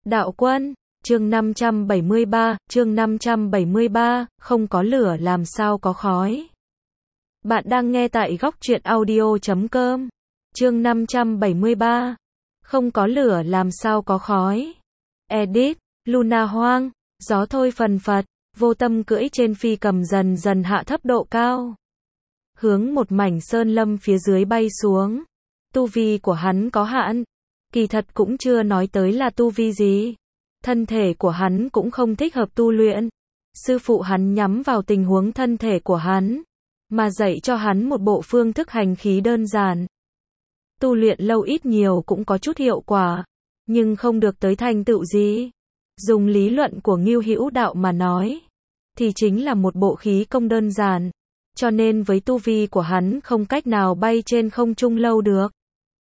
Đạo Quân, chương 573, không có lửa làm sao có khói. Bạn đang nghe tại góc truyện audio.com. Chương 573, không có lửa làm sao có khói. Edit, Luna Hoang, gió thôi phần phật, Vô Tâm cưỡi trên phi cầm dần dần hạ thấp độ cao. Hướng một mảnh sơn lâm phía dưới bay xuống. Tu vi của hắn có hạn. Kỳ thật cũng chưa nói tới là tu vi gì. Thân thể của hắn cũng không thích hợp tu luyện. Sư phụ hắn nhắm vào tình huống thân thể của hắn, mà dạy cho hắn một bộ phương thức hành khí đơn giản. Tu luyện lâu ít nhiều cũng có chút hiệu quả, nhưng không được tới thành tựu gì. Dùng lý luận của Ngưu Hữu Đạo mà nói, thì chính là một bộ khí công đơn giản. Cho nên với tu vi của hắn không cách nào bay trên không trung lâu được.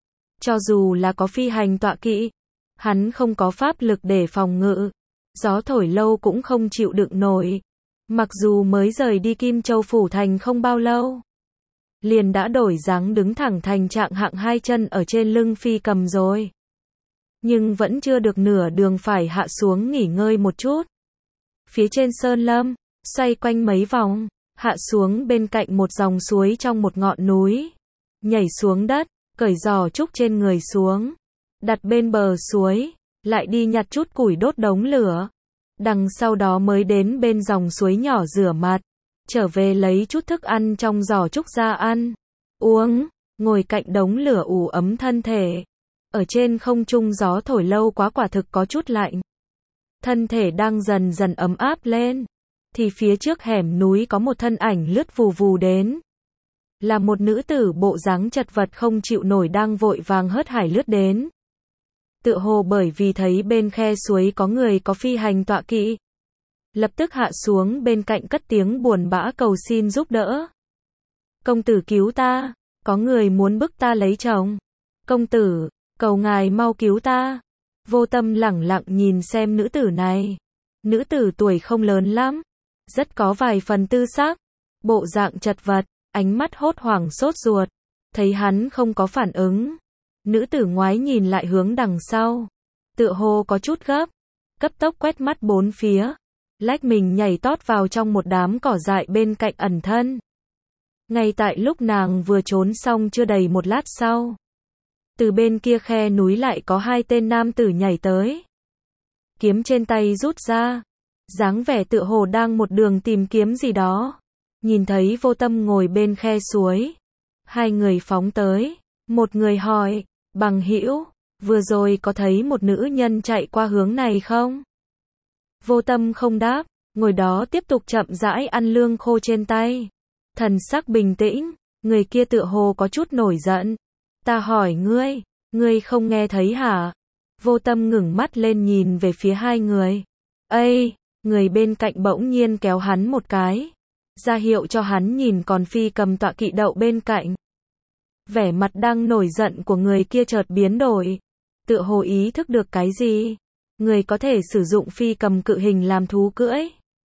Cho dù là có phi hành tọa kỵ, hắn không có pháp lực để phòng ngự. Gió thổi lâu cũng không chịu đựng nổi. Mặc dù mới rời đi Kim Châu Phủ Thành không bao lâu, liền đã đổi dáng đứng thẳng thành trạng hạng hai chân ở trên lưng phi cầm rồi. Nhưng vẫn chưa được nửa đường phải hạ xuống nghỉ ngơi một chút. Phía trên sơn lâm, xoay quanh mấy vòng, hạ xuống bên cạnh một dòng suối trong một ngọn núi. Nhảy xuống đất, cởi giò trúc trên người xuống, đặt bên bờ suối, lại đi nhặt chút củi đốt đống lửa. Đằng sau đó mới đến bên dòng suối nhỏ rửa mặt, trở về lấy chút thức ăn trong giò trúc ra ăn, uống, ngồi cạnh đống lửa ủ ấm thân thể. Ở trên không trung gió thổi lâu quá quả thực có chút lạnh. Thân thể đang dần dần ấm áp lên, thì phía trước hẻm núi có một thân ảnh lướt vù vù đến. Là một nữ tử bộ dáng chật vật không chịu nổi đang vội vàng hớt hải lướt đến. Tựa hồ bởi vì thấy bên khe suối có người có phi hành tọa kỵ, lập tức hạ xuống bên cạnh cất tiếng buồn bã cầu xin giúp đỡ. Công tử cứu ta, có người muốn bức ta lấy chồng. Công tử, cầu ngài mau cứu ta. Vô Tâm lẳng lặng nhìn xem nữ tử này. Nữ tử tuổi không lớn lắm, rất có vài phần tư sắc, bộ dạng chật vật, ánh mắt hốt hoảng sốt ruột. Thấy hắn không có phản ứng, nữ tử ngoái nhìn lại hướng đằng sau, tựa hồ có chút gấp, cấp tốc quét mắt bốn phía, lách mình nhảy tót vào trong một đám cỏ dại bên cạnh ẩn thân. Ngay tại lúc nàng vừa trốn xong chưa đầy một lát sau, từ bên kia khe núi lại có hai tên nam tử nhảy tới. Kiếm trên tay rút ra, dáng vẻ tựa hồ đang một đường tìm kiếm gì đó. Nhìn thấy Vô Tâm ngồi bên khe suối, hai người phóng tới, một người hỏi, bằng hữu, vừa rồi có thấy một nữ nhân chạy qua hướng này không? Vô Tâm không đáp, ngồi đó tiếp tục chậm rãi ăn lương khô trên tay. Thần sắc bình tĩnh, người kia tựa hồ có chút nổi giận. Ta hỏi ngươi không nghe thấy hả? Vô Tâm ngẩng mắt lên nhìn về phía hai người. Ây, người bên cạnh bỗng nhiên kéo hắn một cái, ra hiệu cho hắn nhìn còn phi cầm tọa kỵ đậu bên cạnh. Vẻ mặt đang nổi giận của người kia chợt biến đổi, tựa hồ ý thức được cái gì. Người có thể sử dụng phi cầm cự hình làm thú cưỡi,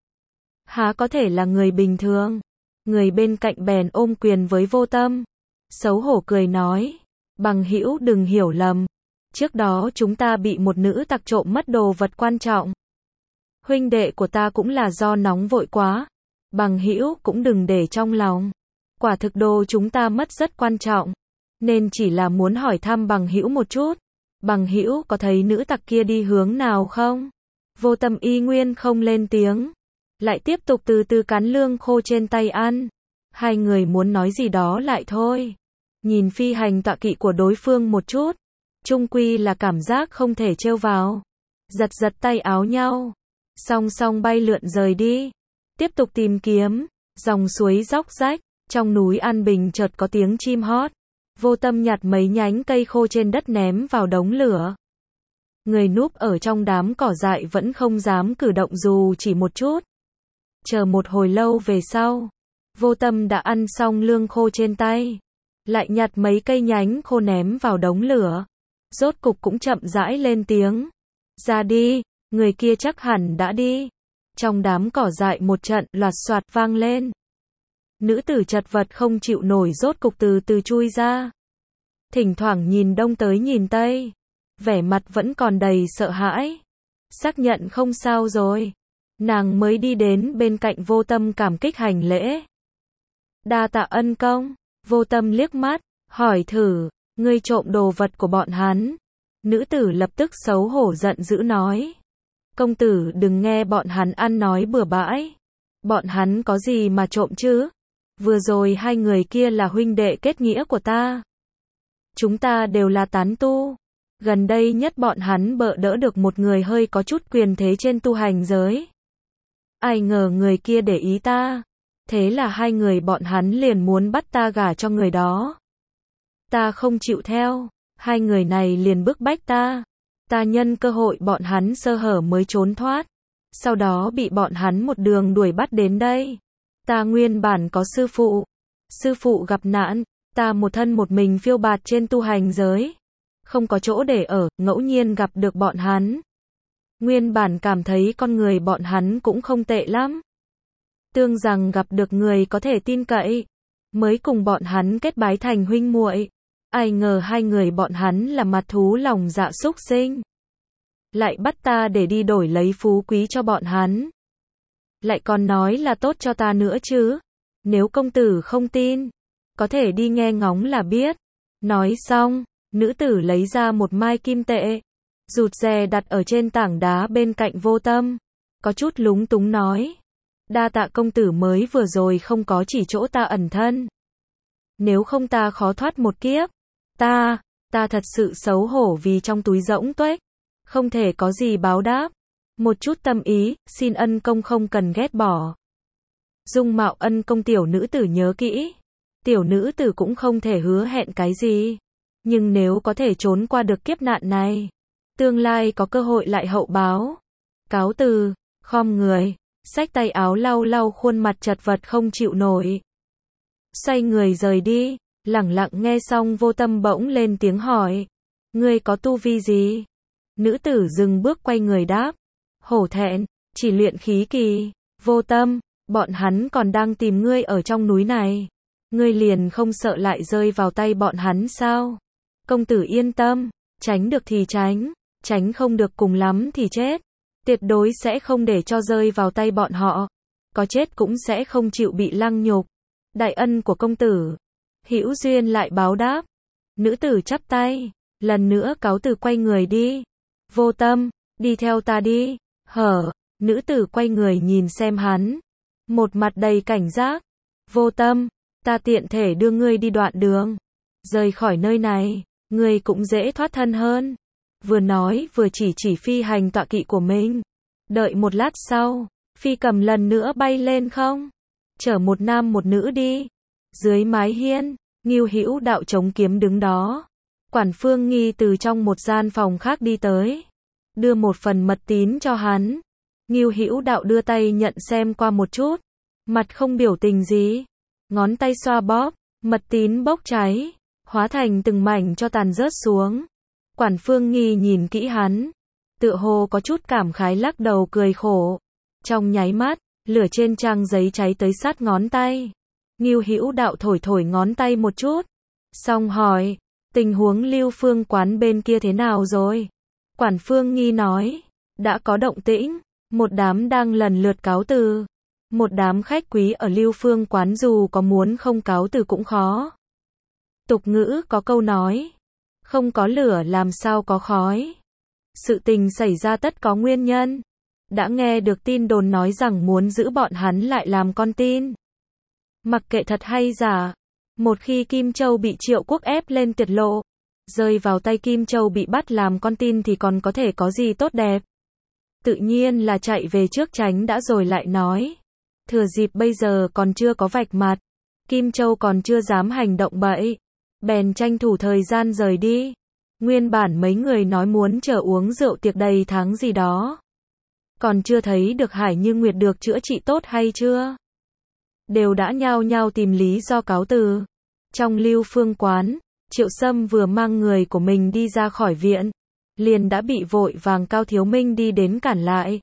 há có thể là người bình thường. Người bên cạnh bèn ôm quyền với Vô Tâm, xấu hổ cười nói, bằng hữu đừng hiểu lầm, trước đó chúng ta bị một nữ tặc trộm mất đồ vật quan trọng. Huynh đệ của ta cũng là do nóng vội quá, bằng hữu cũng đừng để trong lòng. Quả thực đồ chúng ta mất rất quan trọng, nên chỉ là muốn hỏi thăm bằng hữu một chút. Bằng hữu có thấy nữ tặc kia đi hướng nào không? Vô Tâm y nguyên không lên tiếng, lại tiếp tục từ từ cắn lương khô trên tay ăn. Hai người muốn nói gì đó lại thôi. Nhìn phi hành tọa kỵ của đối phương một chút, chung quy là cảm giác không thể trêu vào. Giật giật tay áo nhau, song song bay lượn rời đi. Tiếp tục tìm kiếm, dòng suối róc rách, trong núi an bình chợt có tiếng chim hót. Vô Tâm nhặt mấy nhánh cây khô trên đất ném vào đống lửa. Người núp ở trong đám cỏ dại vẫn không dám cử động dù chỉ một chút. Chờ một hồi lâu về sau, Vô Tâm đã ăn xong lương khô trên tay, lại nhặt mấy cây nhánh khô ném vào đống lửa. Rốt cục cũng chậm rãi lên tiếng. Ra đi, người kia chắc hẳn đã đi. Trong đám cỏ dại một trận loạt soạt vang lên. Nữ tử chật vật không chịu nổi rốt cục từ từ chui ra. Thỉnh thoảng nhìn đông tới nhìn tây, vẻ mặt vẫn còn đầy sợ hãi. xác nhận không sao rồi. Nàng mới đi đến bên cạnh Vô Tâm cảm kích hành lễ. Đa tạ ân công. Vô Tâm liếc mắt, hỏi thử, ngươi trộm đồ vật của bọn hắn. Nữ tử lập tức xấu hổ giận dữ nói. Công tử đừng nghe bọn hắn ăn nói bừa bãi. Bọn hắn có gì mà trộm chứ? Vừa rồi hai người kia là huynh đệ kết nghĩa của ta. Chúng ta đều là tán tu. Gần đây nhất bọn hắn bợ đỡ được một người hơi có chút quyền thế trên tu hành giới. Ai ngờ người kia để ý ta. Thế là hai người bọn hắn liền muốn bắt ta gả cho người đó. Ta không chịu theo. Hai người này liền bức bách ta. Ta nhân cơ hội bọn hắn sơ hở mới trốn thoát. Sau đó bị bọn hắn một đường đuổi bắt đến đây. Ta nguyên bản có sư phụ. Sư phụ gặp nạn. Ta một thân một mình phiêu bạt trên tu hành giới. Không có chỗ để ở, ngẫu nhiên gặp được bọn hắn. Nguyên bản cảm thấy con người bọn hắn cũng không tệ lắm. Tưởng rằng gặp được người có thể tin cậy. Mới cùng bọn hắn kết bái thành huynh muội. Ai ngờ hai người bọn hắn là mặt thú lòng dạ súc sinh. Lại bắt ta để đi đổi lấy phú quý cho bọn hắn. Lại còn nói là tốt cho ta nữa chứ. Nếu công tử không tin, có thể đi nghe ngóng là biết. Nói xong, nữ tử lấy ra một mai kim tệ. Rụt rè đặt ở trên tảng đá bên cạnh Vô Tâm. Có chút lúng túng nói. Đa tạ công tử mới vừa rồi không có chỉ chỗ ta ẩn thân. Nếu không ta khó thoát một kiếp. Ta thật sự xấu hổ vì trong túi rỗng tuếch. Không thể có gì báo đáp. Một chút tâm ý, xin ân công không cần ghét bỏ. Dung mạo ân công tiểu nữ tử nhớ kỹ. Tiểu nữ tử cũng không thể hứa hẹn cái gì. Nhưng nếu có thể trốn qua được kiếp nạn này, tương lai có cơ hội lại hậu báo. Cáo từ, khom người, xách tay áo lau lau khuôn mặt chật vật không chịu nổi. Xoay người rời đi, lẳng lặng nghe xong Vô Tâm bỗng lên tiếng hỏi. Ngươi có tu vi gì? Nữ tử dừng bước quay người đáp. Hổ thẹn, chỉ luyện khí kỳ. Vô Tâm, bọn hắn còn đang tìm ngươi ở trong núi này. Ngươi liền không sợ lại rơi vào tay bọn hắn sao? Công tử yên tâm, tránh được thì tránh, tránh không được cùng lắm thì chết. Tuyệt đối sẽ không để cho rơi vào tay bọn họ. Có chết cũng sẽ không chịu bị lăng nhục. Đại ân của công tử, hữu duyên lại báo đáp. Nữ tử chắp tay, lần nữa cáo từ quay người đi. Vô Tâm, đi theo ta đi. Nữ tử quay người nhìn xem hắn. Một mặt đầy cảnh giác. Vô Tâm, ta tiện thể đưa ngươi đi đoạn đường. Rời khỏi nơi này, ngươi cũng dễ thoát thân hơn. Vừa nói vừa chỉ phi hành tọa kỵ của mình. Đợi một lát sau, phi cầm lần nữa bay lên không. Chở một nam một nữ đi. Dưới mái hiên, Ngưu Hữu Đạo chống kiếm đứng đó. Quản Phương Nghi từ trong một gian phòng khác đi tới. Đưa một phần mật tín cho hắn. Ngưu Hữu Đạo đưa tay nhận xem qua một chút. Mặt không biểu tình gì. Ngón tay xoa bóp, mật tín bốc cháy. Hóa thành từng mảnh cho tàn rớt xuống. Quản Phương Nghi nhìn kỹ hắn. Tựa hồ có chút cảm khái lắc đầu cười khổ. Trong nháy mắt, lửa trên trang giấy cháy tới sát ngón tay. Ngưu Hữu Đạo thổi ngón tay một chút. Xong hỏi, tình huống Lưu Phương quán bên kia thế nào rồi? Quản Phương Nghi nói, đã có động tĩnh, một đám đang lần lượt cáo từ. Một đám khách quý ở Lưu Phương quán dù có muốn không cáo từ cũng khó. Tục ngữ có câu nói, không có lửa làm sao có khói. Sự tình xảy ra tất có nguyên nhân. Đã nghe được tin đồn nói rằng muốn giữ bọn hắn lại làm con tin. Mặc kệ thật hay giả, một khi Kim Châu bị Triệu Quốc ép lên tuyệt lộ, rơi vào tay Kim Châu bị bắt làm con tin thì còn có thể có gì tốt đẹp. Tự nhiên là chạy về trước tránh đã rồi lại nói. Thừa dịp bây giờ còn chưa có vạch mặt, Kim Châu còn chưa dám hành động bậy, bèn tranh thủ thời gian rời đi. Nguyên bản mấy người nói muốn chờ uống rượu tiệc đầy tháng gì đó. Còn chưa thấy được Hải Như Nguyệt được chữa trị tốt hay chưa? Đều đã nhao nhao tìm lý do cáo từ. Trong Lưu Phương quán, Triệu Sâm vừa mang người của mình đi ra khỏi viện, liền đã bị vội vàng Cao Thiếu Minh đi đến cản lại.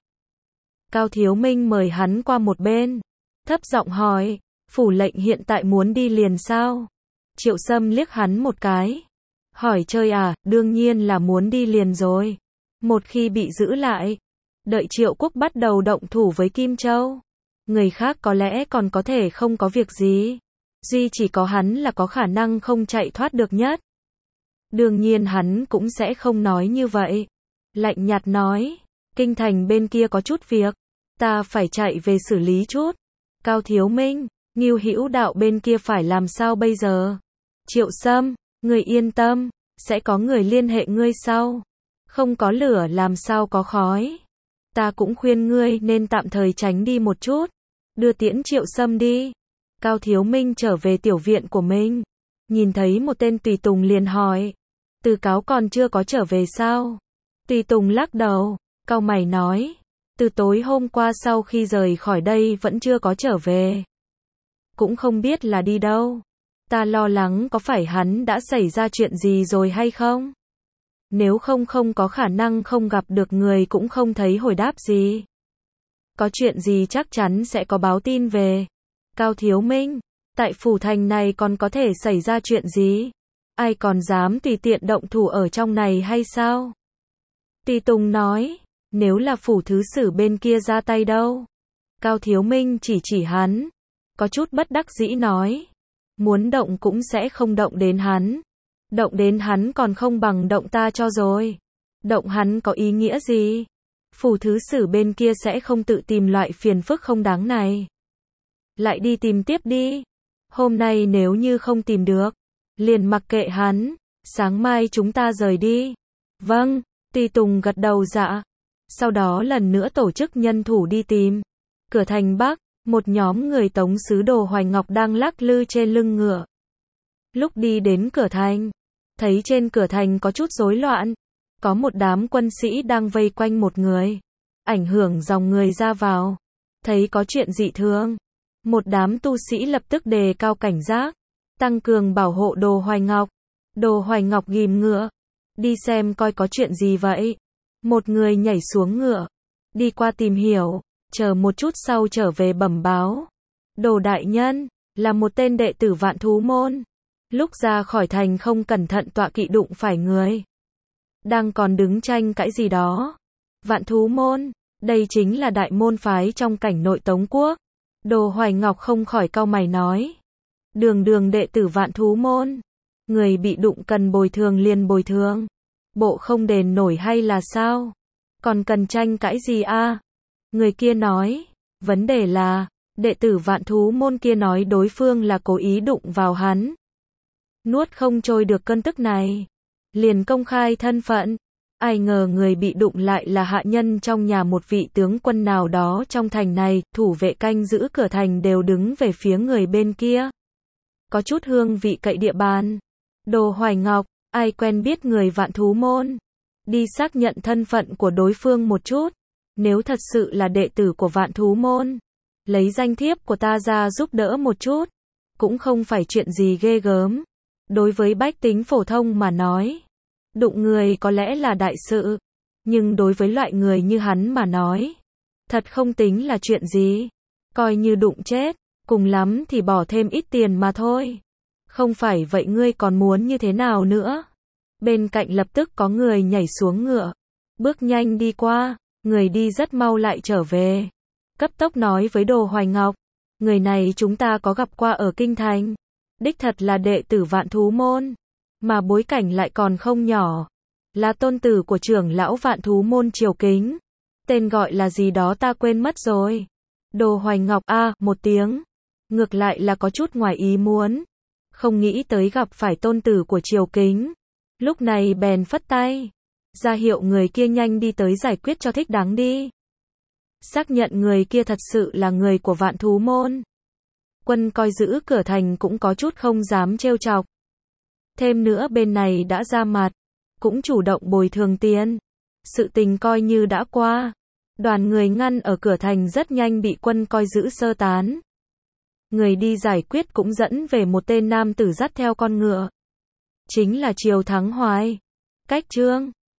Cao Thiếu Minh mời hắn qua một bên, thấp giọng hỏi, phủ lệnh hiện tại muốn đi liền sao? Triệu Sâm liếc hắn một cái, hỏi chơi à, đương nhiên là muốn đi liền rồi. Một khi bị giữ lại, Đợi Triệu Quốc bắt đầu động thủ với Kim Châu. Người khác có lẽ còn có thể không có việc gì. Duy chỉ có hắn là có khả năng không chạy thoát được nhất. Đương nhiên hắn cũng sẽ không nói như vậy. Lạnh nhạt nói, kinh thành bên kia có chút việc. Ta phải chạy về xử lý chút. Cao Thiếu Minh, Ngưu Hữu Đạo bên kia phải làm sao bây giờ? Triệu Sâm, người yên tâm, sẽ có người liên hệ ngươi sau. Không có lửa làm sao có khói. Ta cũng khuyên ngươi nên tạm thời tránh đi một chút. Đưa tiễn Triệu Sâm đi. Cao Thiếu Minh trở về tiểu viện của mình. Nhìn thấy một tên tùy tùng liền hỏi. Từ Cáo còn chưa có trở về sao? Tùy tùng lắc đầu, cau mày nói. Từ tối hôm qua sau khi rời khỏi đây vẫn chưa có trở về. Cũng không biết là đi đâu. Ta lo lắng có phải hắn đã xảy ra chuyện gì rồi hay không? Nếu không có khả năng không gặp được người cũng không thấy hồi đáp gì. Có chuyện gì chắc chắn sẽ có báo tin về. Cao Thiếu Minh, tại phủ thành này còn có thể xảy ra chuyện gì? Ai còn dám tùy tiện động thủ ở trong này hay sao? Tùy Tùng nói, nếu là phủ thứ sử bên kia ra tay đâu? Cao Thiếu Minh chỉ hắn, có chút bất đắc dĩ nói, muốn động cũng sẽ không động đến hắn. Động đến hắn còn không bằng động ta cho rồi. Động hắn có ý nghĩa gì? Phủ thứ sử bên kia sẽ không tự tìm loại phiền phức không đáng này. Lại đi tìm tiếp đi. Hôm nay nếu như không tìm được, liền mặc kệ hắn. Sáng mai chúng ta rời đi. Vâng, Tùy Tùng gật đầu dạ. Sau đó lần nữa tổ chức nhân thủ đi tìm. Cửa thành Bắc, một nhóm người tống sứ Đồ Hoài Ngọc đang lắc lư trên lưng ngựa. Lúc đi đến cửa thành, thấy trên cửa thành có chút rối loạn. Có một đám quân sĩ đang vây quanh một người, ảnh hưởng dòng người ra vào. Thấy có chuyện dị thường, một đám tu sĩ lập tức đề cao cảnh giác, tăng cường bảo hộ Đồ Hoài Ngọc. Đồ Hoài Ngọc ghim ngựa, đi xem coi có chuyện gì vậy. Một người nhảy xuống ngựa, đi qua tìm hiểu, chờ một chút sau trở về bẩm báo. Đồ đại nhân, là một tên đệ tử Vạn Thú Môn. Lúc ra khỏi thành không cẩn thận tọa kỵ đụng phải người. Đang còn đứng tranh cãi gì đó. Vạn Thú Môn, đây chính là đại môn phái trong cảnh nội Tống Quốc. Đồ Hoài Ngọc không khỏi cau mày nói. Đường đệ tử Vạn Thú Môn. Người bị đụng cần bồi thường liền bồi thường. Bộ không đền nổi hay là sao? Còn cần tranh cãi gì a? Người kia nói. Vấn đề là, đệ tử Vạn Thú Môn kia nói đối phương là cố ý đụng vào hắn. Nuốt không trôi được cơn tức này. Liền công khai thân phận. Ai ngờ người bị đụng lại là hạ nhân trong nhà một vị tướng quân nào đó trong thành này, thủ vệ canh giữ cửa thành đều đứng về phía người bên kia. Có chút hương vị cậy địa bàn. Đồ Hoài Ngọc, ai quen biết người Vạn Thú Môn? Đi xác nhận thân phận của đối phương một chút. Nếu thật sự là đệ tử của Vạn Thú Môn, lấy danh thiếp của ta ra giúp đỡ một chút. Cũng không phải chuyện gì ghê gớm. Đối với bách tính phổ thông mà nói, đụng người có lẽ là đại sự, nhưng đối với loại người như hắn mà nói, thật không tính là chuyện gì. Coi như đụng chết, cùng lắm thì bỏ thêm ít tiền mà thôi. Không phải vậy ngươi còn muốn như thế nào nữa? Bên cạnh lập tức có người nhảy xuống ngựa, bước nhanh đi qua, người đi rất mau lại trở về. Cấp tốc nói với Đồ Hoài Ngọc, người này chúng ta có gặp qua ở kinh thành. Đích thật là đệ tử Vạn Thú Môn, mà bối cảnh lại còn không nhỏ. Là tôn tử của trưởng lão Vạn Thú Môn Triều Kính. Tên gọi là gì đó ta quên mất rồi. Đồ Hoài Ngọc một tiếng. Ngược lại là có chút ngoài ý muốn. Không nghĩ tới gặp phải tôn tử của Triều Kính. Lúc này bèn phất tay, ra hiệu người kia nhanh đi tới giải quyết cho thích đáng đi. Xác nhận người kia thật sự là người của Vạn Thú Môn. Quân coi giữ cửa thành cũng có chút không dám trêu chọc. Thêm nữa bên này đã ra mặt, cũng chủ động bồi thường tiền. Sự tình coi như đã qua. Đoàn người ngăn ở cửa thành rất nhanh bị quân coi giữ sơ tán. Người đi giải quyết cũng dẫn về một tên nam tử dắt theo con ngựa. Chính là Triều Thắng Hoài. Cách chương